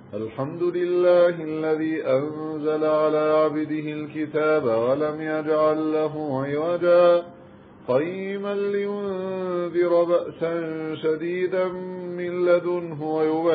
الحمد لله الذي أنزل على عبده الكتاب ولم يجعل له عوجا قيما لينذر بأسا شديدا من لدنه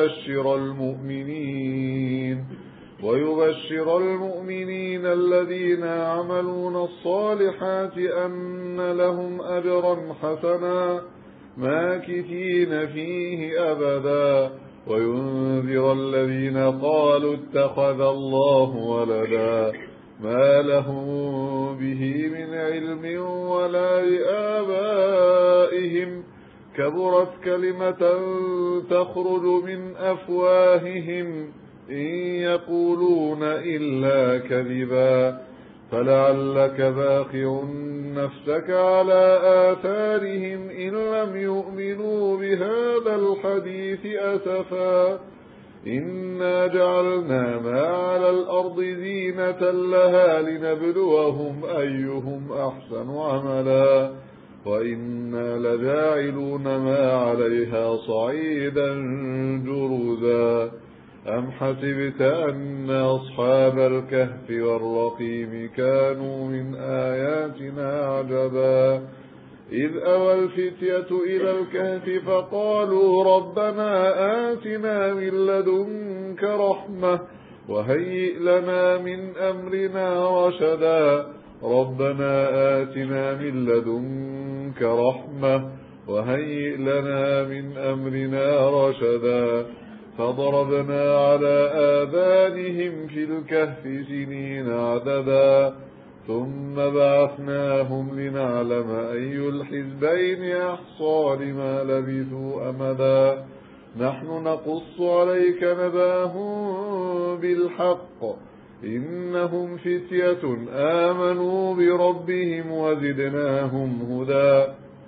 ويبشر المؤمنين الذين يعملون الصالحات أن لهم أجرا حسنا ماكثين فيه أبدا وينذر الذين قالوا اتخذ الله ولدا ما لهم به من علم ولا لآبائهم كبرت كلمة تخرج من أفواههم إن يقولون إلا كذبا فلعلك باخع نفسك على آثارهم إن لم يؤمنوا بهذا الحديث أسفا إنا جعلنا ما على الأرض زينة لها لنبلوهم أيهم أحسن عملا وإنا لجاعلون ما عليها صعيدا جرذا أم حسبت أن أصحاب الكهف والرقيم كانوا من آياتنا عجبا إذ أوى الفتية إلى الكهف فقالوا ربنا آتنا من لدنك رحمة وهيئ لنا من أمرنا رشدا ربنا آتنا من لدنك رحمة وهيئ لنا من أمرنا رشدا فضربنا على آذانهم في الكهف سنين عددا ثم بعثناهم لنعلم أي الحزبين أحصى لما لبثوا أمدا نحن نقص عليك نباهم بالحق إنهم فتية آمنوا بربهم وزدناهم هدى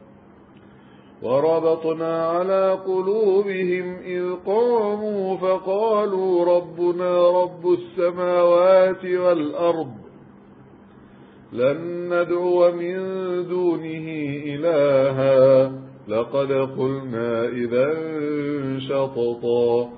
وربطنا على قلوبهم إذ قاموا فقالوا ربنا رب السماوات والأرض لن ندعو من دونه إلها لقد قلنا إذا شططا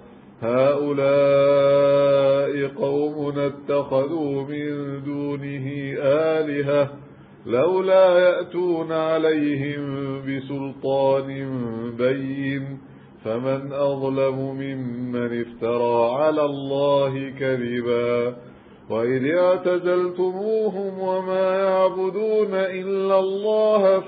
هؤلاء قومنا اتخذوا من دونه آلهة لولا يأتون عليهم بسلطان بين فمن أظلم ممن افترى على الله كذبا وإذ اعتزلتموهم وما يعبدون إلا الله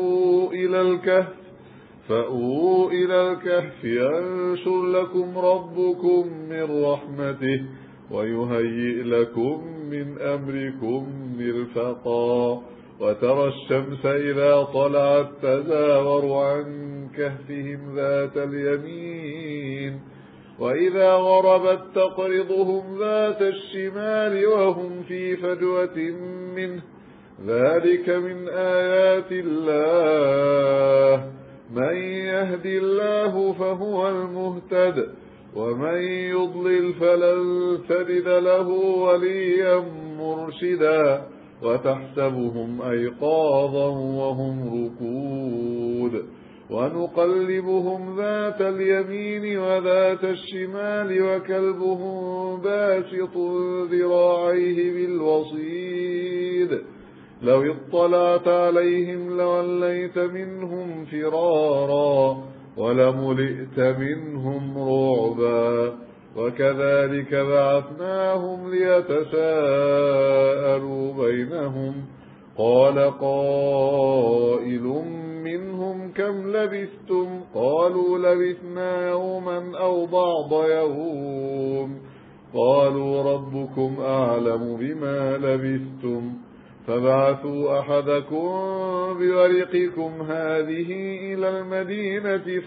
فأووا إلى الكهف ينشر لكم ربكم من رحمته ويهيئ لكم من أمركم مرفقا وترى الشمس إذا طلعت تزاور عن كهفهم ذات اليمين وإذا غربت تقرضهم ذات الشمال وهم في فجوة منه ذلك من آيات الله من يهد الله فهو المهتد ومن يضلل فلن تجد له وليا مرشدا وتحسبهم أيقاظا وهم ركود ونقلبهم ذات اليمين وذات الشمال وكلبهم باسط ذراعيه بالوصيد لو اطلعت عليهم لوليت منهم فرارا ولملئت منهم رعبا وكذلك بعثناهم ليتساءلوا بينهم قال قائل منهم كم لبثتم قالوا لبثنا يوما أو بعض يوم قالوا ربكم أعلم بما لبثتم فابعثوا أحدكم بورقكم هذه إلى المدينة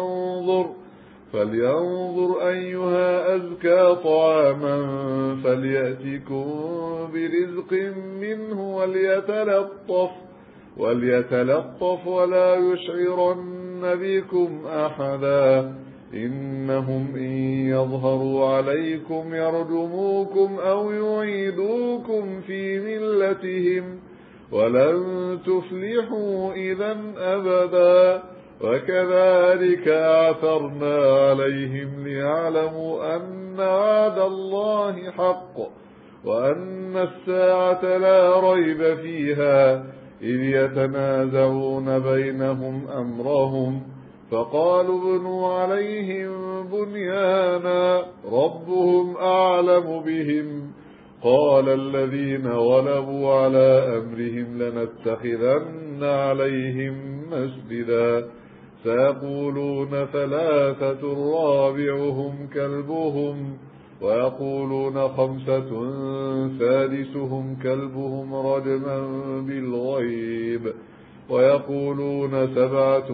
فلينظر أيها أزكى طعاما فليأتكم برزق منه وليتلطف ولا يشعرن بكم أحدا إنهم إن يظهروا عليكم يرجموكم أو يعيدوكم في ملتهم ولن تفلحوا إذا أبدا وكذلك أعثرنا عليهم ليعلموا أن وعد الله حق وأن الساعة لا ريب فيها إذ يتنازعون بينهم أمرهم فقالوا ابنوا عليهم بنيانا ربهم أعلم بهم قال الذين غلبوا على أمرهم لنتخذن عليهم مسجدا سيقولون ثلاثة رابعهم كلبهم ويقولون خمسة سادسهم كلبهم رجما بالغيب ويقولون سبعة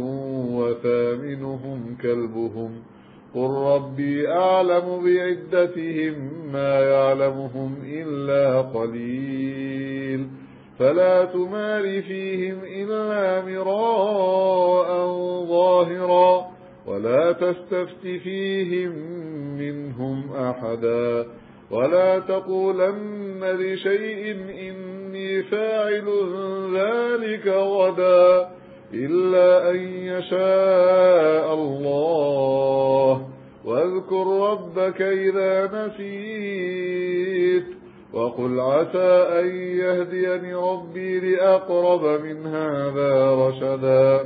وثامنهم كلبهم قل ربي أعلم بعدتهم ما يعلمهم إلا قليل فلا تمار فيهم إلا مراء ظاهرا ولا تستفت فيهم منهم أحدا ولا تقولن لشيء إني فاعل ذلك غدا إلا أن يشاء الله واذكر ربك إذا نسيت وقل عسى أن يهديني ربي لأقرب من هذا رشدا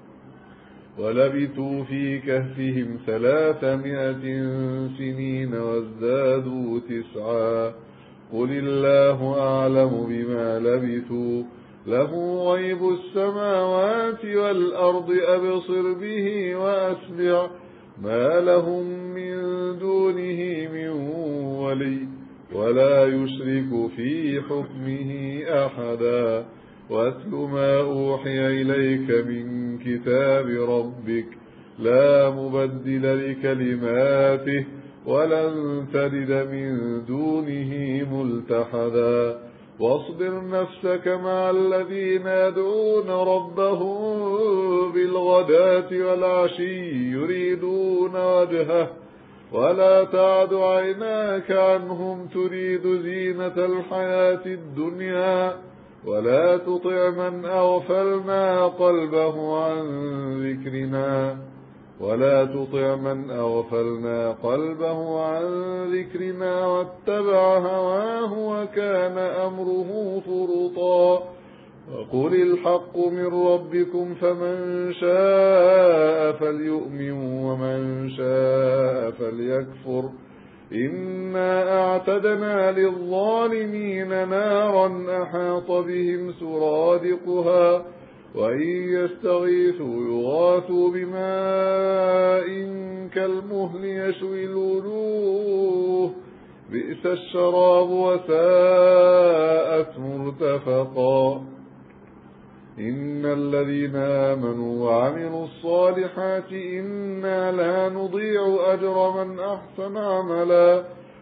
ولبثوا في كهفهم 300 سنين وازدادوا 9 قل الله أعلم بما لبثوا له غيب السماوات والأرض أبصر به وأسمع ما لهم من دونه من ولي ولا يشرك في حكمه أحدا واتل ما أوحي إليك من كتاب ربك لا مبدل لكلماته ولن تجد من دونه ملتحدا واصبر نفسك مع الذين يدعون ربهم بالغداة والعشي يريدون وجهه ولا تعد عيناك عنهم تريد زينة الحياة الدنيا ولا تطع من أغفلنا قلبه عن ذكرنا واتبع هواه وكان أمره فرطا وقل الحق من ربكم فمن شاء فليؤمن ومن شاء فليكفر إنا أعتدنا للظالمين نارا أحاط بهم سرادقها وإن يستغيثوا يغاثوا بماء كالمهل يشوي الوجوه بئس الشراب وساءت مرتفقا إن الذين آمنوا وعملوا الصالحات إنا لا نضيع أجر من أحسن عملا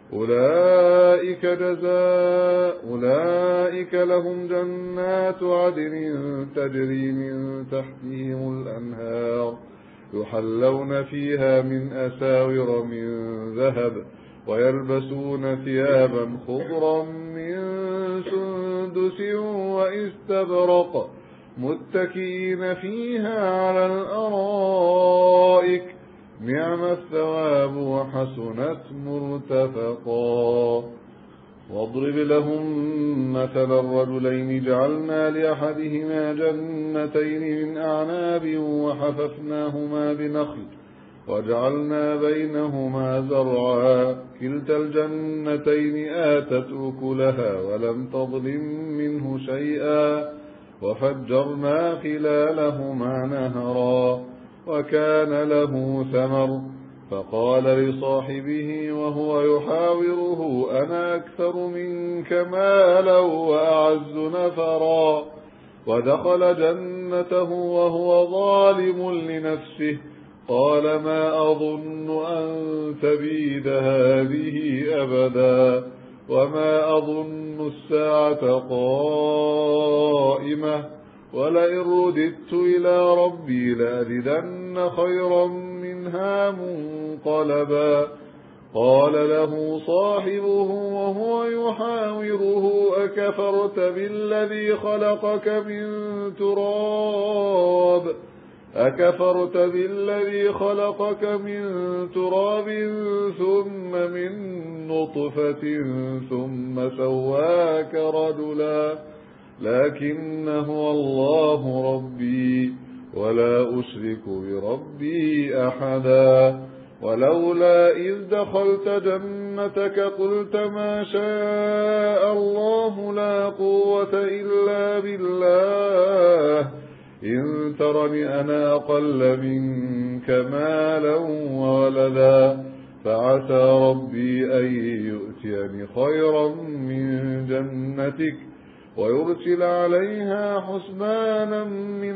أولئك لهم جنات عدن تجري من تحتهم الأنهار يحلون فيها من أساور من ذهب ويلبسون ثيابا خضرا من سندس واستبرق متكئين فيها على الأرائك نعم الثواب وحسنت مرتفقا واضرب لهم مثل الرجلين جعلنا لأحدهما جنتين من أعناب وحففناهما بنخل وجعلنا بينهما زرعا كلتا الجنتين آتت أكلها ولم تظلم منه شيئا وفجرنا خلالهما نهرا وكان له ثمر فقال لصاحبه وهو يحاوره أنا أكثر منك مالا وأعز نفرا ودخل جنته وهو ظالم لنفسه قال ما أظن أن تبيد هذه أبدا وما أظن الساعة قائمة ولئن رددت إلى ربي لأجدن خيرا منها منقلبا قال له صاحبه وهو يحاوره أكفرت بالذي خلقك من تراب أكفرت بالذي خلقك من تراب ثم من نطفة ثم سواك رجلا لكن هو الله ربي ولا أشرك بربي أحدا ولولا إذ دخلت جنتك قلت ما شاء الله لا قوة إلا بالله إن ترني أنا أقل منك مالا وولدا فعسى ربي أن يؤتيني خيرا من جنتك ويرسل عليها حسبانا من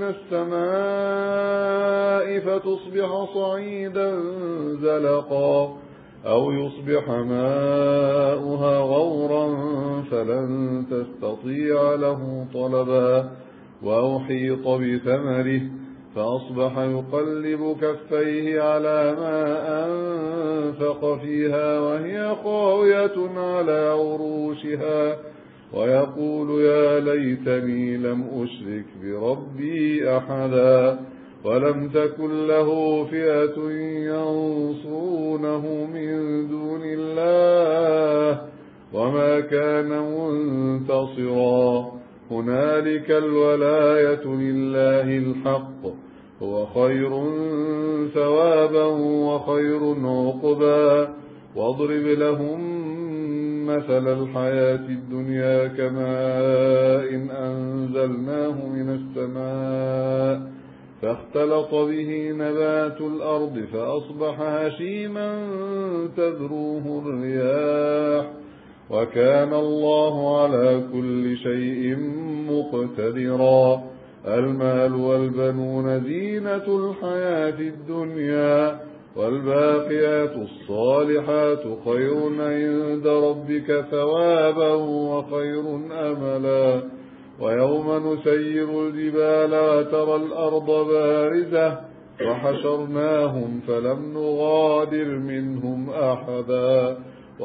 السماء فتصبح صعيدا زلقا أو يصبح ماؤها غورا فلن تستطيع له طلبا وأحيط بثمره فأصبح يقلب كفيه على ما أنفق فيها وهي خاوية على عروشها ويقول يا ليتني لم أشرك بربي أحدا ولم تكن له فئة ينصرونه من دون الله وما كان منتصرا هنالك الولاية لله الحق هو خير ثوابا وخير عقبا واضرب لهم مثل الحياة الدنيا كماء إن أنزلناه من السماء فاختلط به نبات الأرض فأصبح هشيما تذروه الرياح وكان الله على كل شيء مقتدرا المال والبنون زينة الحياة الدنيا والباقيات الصالحات خير عند ربك ثوابا وخير أملا ويوم نسير الجبال وترى الأرض بارزة وحشرناهم فلم نغادر منهم أحدا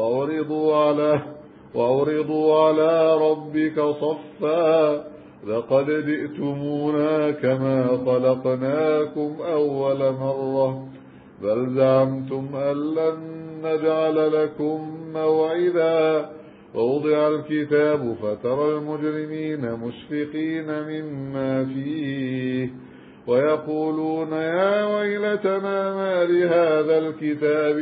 وعرضوا على ربك صفا لقد جئتمونا كما خلقناكم أول مرة بل زعمتم أن لن نجعل لكم موعدا ووضع الكتاب فترى المجرمين مشفقين مما فيه ويقولون يا ويلتنا ما لهذا الكتاب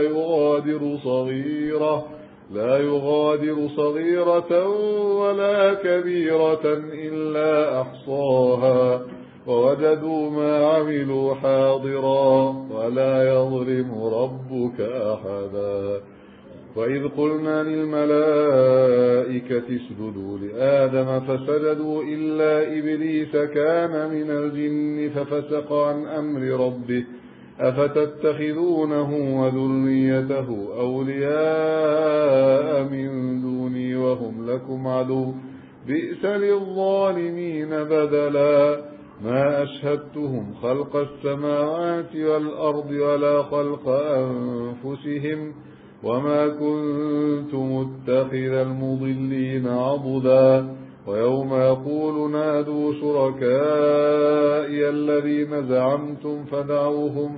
لا يغادر صغيرة ولا كبيرة إلا أحصاها ووجدوا ما عملوا حاضرا ولا يظلم ربك أحدا وإذ قلنا للملائكة اسجدوا لآدم فسجدوا إلا إبليس كان من الجن ففسق عن أمر ربه أفتتخذونه وذريته أولياء من دوني وهم لكم عدو بئس للظالمين بدلا ما أشهدتهم خلق السماوات والأرض ولا خلق أنفسهم وما كنت متخذ المضلين عضدا ويوم يقول نادوا شركائي الذين زعمتم فدعوهم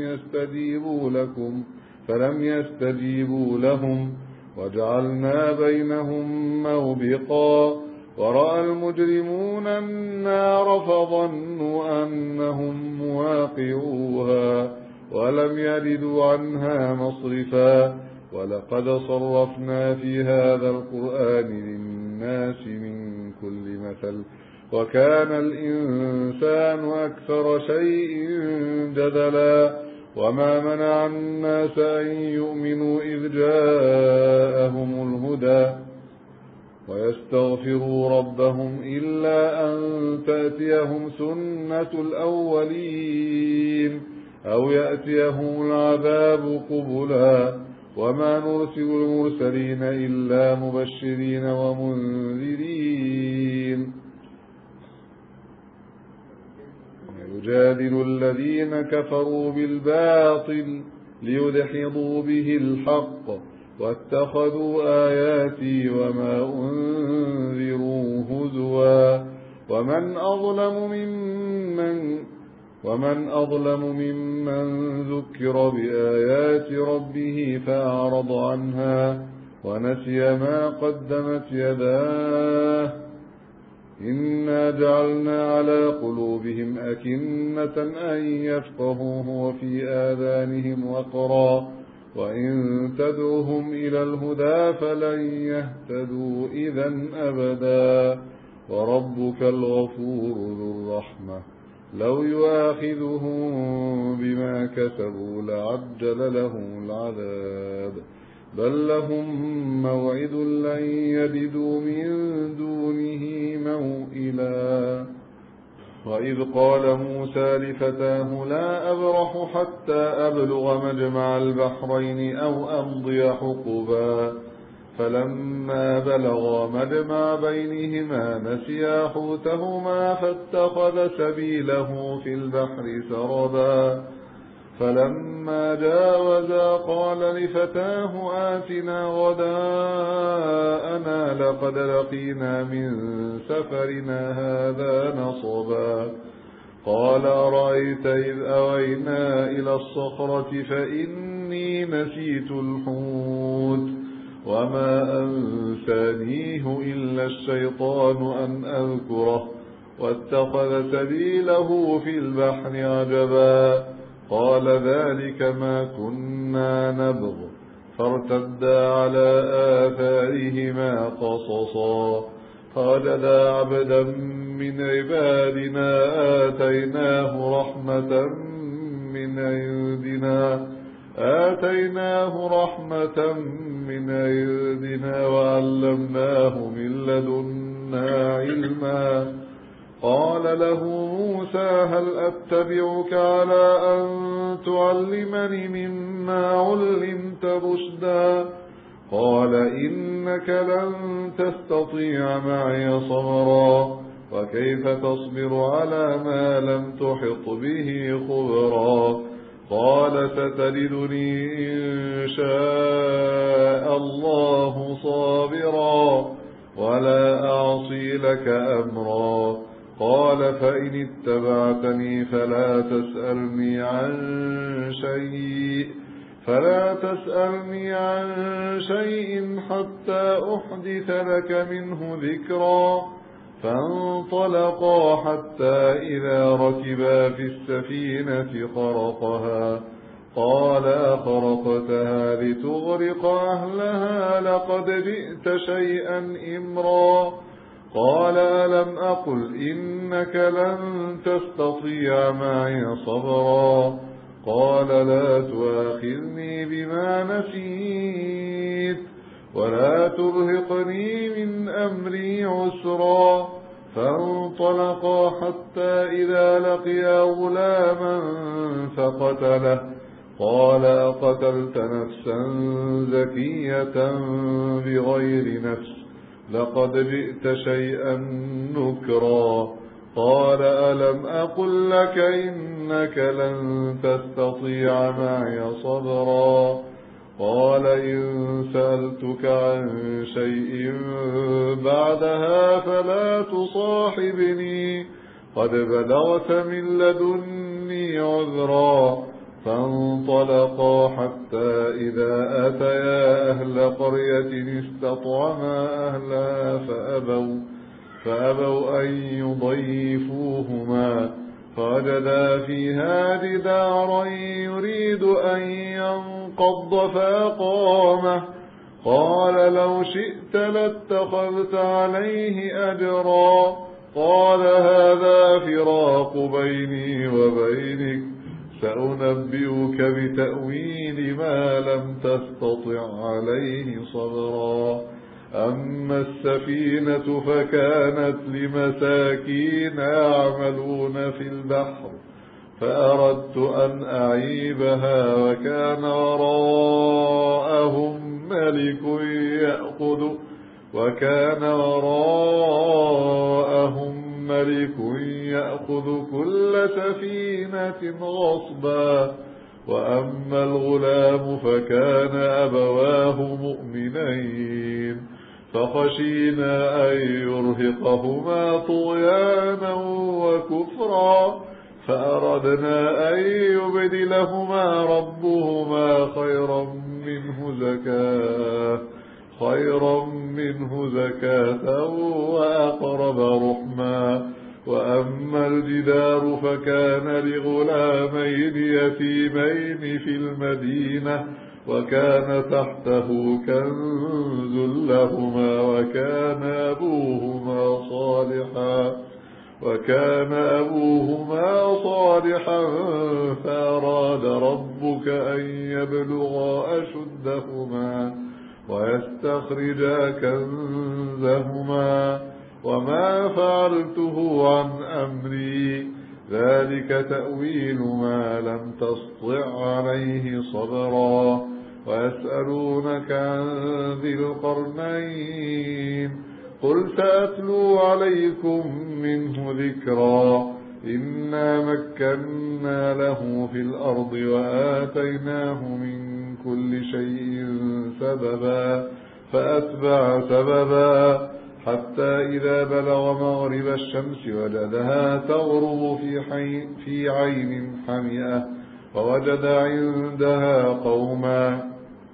فلم يستجيبوا لهم وجعلنا بينهم موبقا ورأى المجرمون النار فظنوا أنهم مواقعوها ولم يجدوا عنها مصرفا ولقد صرفنا في هذا القرآن للناس من كل مثل وكان الإنسان أكثر شيء جدلا وما منع الناس أن يؤمنوا إذ جاءهم الهدى ويستغفروا ربهم إلا أن تأتيهم سنة الأولين أو يأتيهم العذاب قبلا وما نرسل المرسلين إلا مبشرين ومنذرين يجادل الذين كفروا بالباطل ليدحضوا به الحق واتخذوا آياتي وما أنذروا هزوا ومن أظلم ومن أظلم ممن ذكر بآيات ربه فأعرض عنها ونسي ما قدمت يداه إنا جعلنا على قلوبهم أكنة أن يفقهوه وفي آذانهم وقرا وإن تدعهم إلى الهدى فلن يهتدوا إذا أبدا وربك الغفور ذو الرحمة لو يؤاخذهم بما كسبوا لعجل لهم العذاب بل لهم موعد لن يجدوا من دونه موئلا وإذ قال موسى لفتاه لا أبرح حتى أبلغ مجمع البحرين أو أمضي حقبا فلما بلغا مجمع بينهما نسيا حوتهما فاتخذ سبيله في البحر سربا فلما جاوزا قال لفتاه آتنا غداءنا لقد لقينا من سفرنا هذا نصبا قال أرأيت إذ أوينا إلى الصخرة فإني نسيت الحوت وما أنسانيه إلا الشيطان أن أذكره واتخذ سبيله في البحر عجبا قال ذلك ما كنا نبغ فارتدا على آثارهما قصصا فوجدا عبدا من عبادنا آتيناه رحمة من عندنا وعلمناه من لدنا علما قال له موسى هل أتبعك على أن تعلمني مما علمت رشدا قال إنك لن تستطيع معي صبرا وكيف تصبر على ما لم تحط به خبرا قال ستجدني إن شاء الله صابرا ولا أعصي لك أمرا قال فإن اتبعتني فلا تسألني عن شيء حتى أحدث لك منه ذكرا فانطلقا حتى إذا ركبا في السفينة خرقها قال أخرقتها لتغرق أهلها لقد جئت شيئا إمرا قال ألم أقل إنك لن تستطيع معي صبرا قال لا تؤاخذني بما نسيت ولا ترهقني من أمري عسرا فانطلقا حتى إذا لقيا غلاما فقتله قال أقتلت نفسا زكية بغير نفس لقد جئت شيئا نكرا قال ألم أقل لك إنك لن تستطيع معي صبرا قال إن سألتك عن شيء بعدها فلا تصاحبني قد بلغت من لدني عذرا فانطلقا حتى إذا أتيا أهل قرية استطعما أهلها فأبوا أن يضيفوهما فوجدا فيها جدارا يريد أن ينقض فأقامه قال لو شئت لاتخذت عليه أجرا قال هذا فراق بيني وبينك سأنبئك بتأويل ما لم تستطع عليه صبرا أما السفينة فكانت لمساكين يعملون في البحر فأردت أن أعيبها وكان وراءهم ملك يأخذ كل سفينة غصبا وأما الغلام فكان أبواه مؤمنين فخشينا أن يرهقهما طغيانا وكفرا فأردنا أن يبدلهما ربهما خيرا منه زكاة وأقرب رحما. وأما الجدار فكان لغلامين يتيمين في المدينة وكان تحته كنز لهما وكان أبوهما صالحا فأراد ربك أن يبلغا أشدهما ويستخرجا كنزهما وما فعلته عن أمري ذلك تأويل ما لم تسطع عليه صبرا. ويسألونك عن ذي القرنين قل سأتلو عليكم منه ذكرا إنا مكنا له في الأرض وآتيناه من كل شيء سببا فأتبع سببا حتى إذا بلغ مغرب الشمس وجدها تغرب في عين حمئة ووجد عندها قوما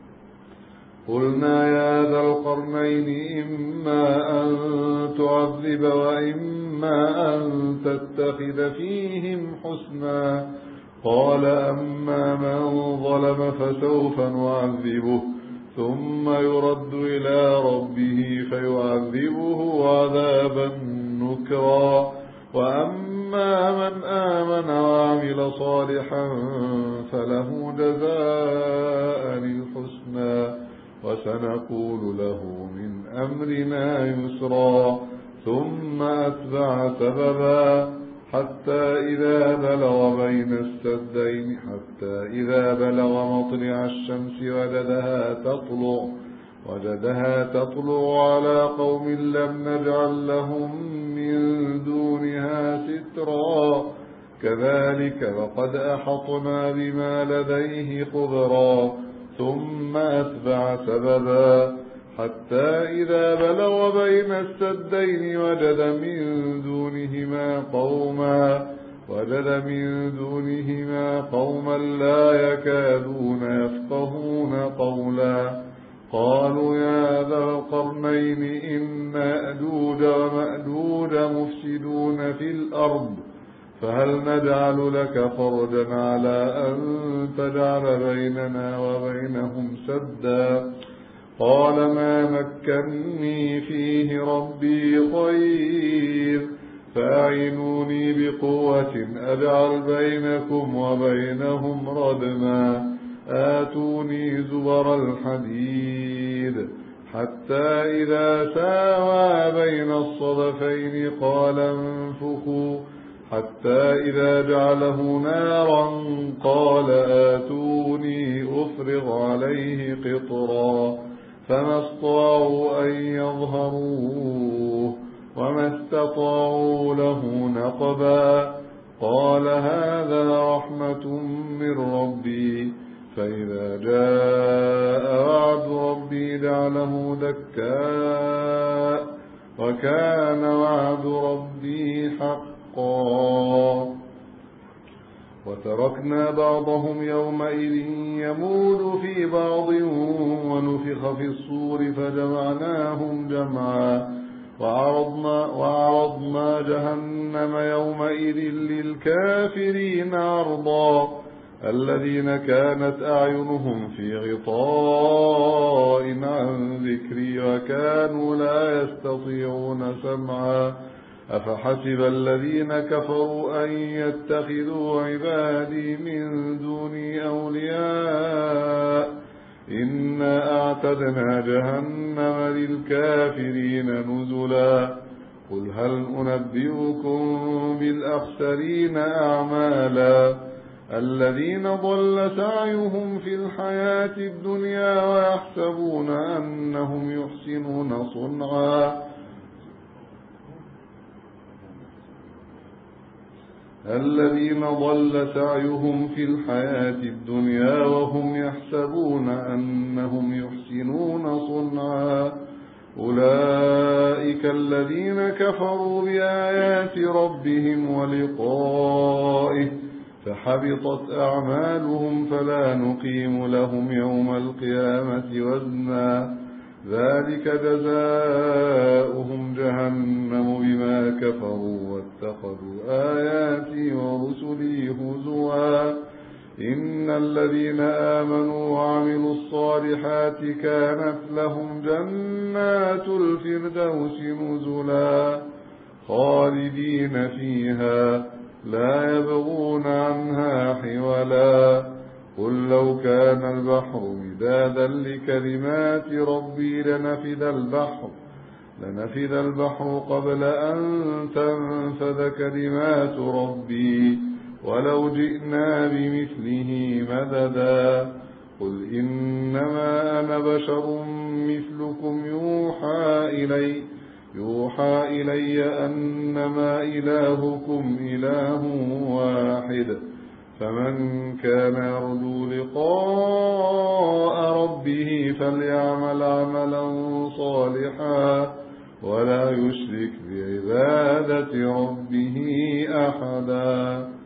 قلنا يا ذا القرنين إما أن تعذب وإما أن تتخذ فيهم حسنا قال أما من ظلم فسوف نعذبه ثم يرد إلى ربه فيعذبه عذابا نكرا وأما من آمن وعمل صالحا فله جزاء الحسنى وسنقول له من أمرنا يسرا ثم أتبع سببا حتى إذا بلغ مطلع الشمس وجدها تطلع على قوم لم نجعل لهم من دونها سترا كذلك وقد أحطنا بما لديه خبرا ثم أتبع سببا حتى إذا بلغ بين السدين وجد من دونهما قوما لا يكادون يفقهون قولا قالوا يا ذا القرنين إن يأجوج ومأجوج مفسدون في الأرض فهل نجعل لك خرجا على أن تجعل بيننا وبينهم سدا قال ما مكني فيه ربي خير فأعينوني بقوة أجعل بينكم وبينهم ردما آتوني زبر الحديد حتى إذا ساوى بين الصدفين قال انفخوا حتى إذا جعله نارا قال آتوني أفرغ عليه قطرا فما استطاعوا أن يظهروه وما استطاعوا له نقبا قال هذا رحمة من ربي فإذا جاء وعد ربي جعله دكاء وكان وعد ربي حقا وتركنا بعضهم يومئذ يموج في بعض ونفخ في الصور فجمعناهم جمعا وعرضنا جهنم يومئذ للكافرين عرضا الذين كانت أعينهم في غطاء عن ذكري وكانوا لا يستطيعون سمعا أفحسب الذين كفروا أن يتخذوا عبادي من دوني أولياء إنا أعتدنا جهنم للكافرين نزلا قل هل أنبئكم بالأخسرين أعمالا الذين ضل سعيهم في الحياة الدنيا ويحسبون أنهم يحسنون صنعا الذين ضل سعيهم في الحياة الدنيا وهم يحسبون أنهم يحسنون صنعا أولئك أولئك الذين كفروا بآيات ربهم ولقائه فحبطت أعمالهم فلا نقيم لهم يوم القيامة وزنا ذلك جزاؤهم جهنم بما كفروا واتخذوا آياتي ورسلي هزوا إن الذين آمنوا وعملوا الصالحات كانت لهم جنات الفردوس نزلا خالدين فيها لا يبغون عنها حولا قل لو كان البحر مدادا لكلمات ربي لنفد البحر قبل أن تنفذ كلمات ربي ولو جئنا بمثله مددا قل إنما أنا بشر مثلكم يوحى إلي أنما إلهكم إله واحد فمن كان يرجو لقاء ربه فليعمل عملا صالحا ولا يشرك بعبادة ربه أحدا.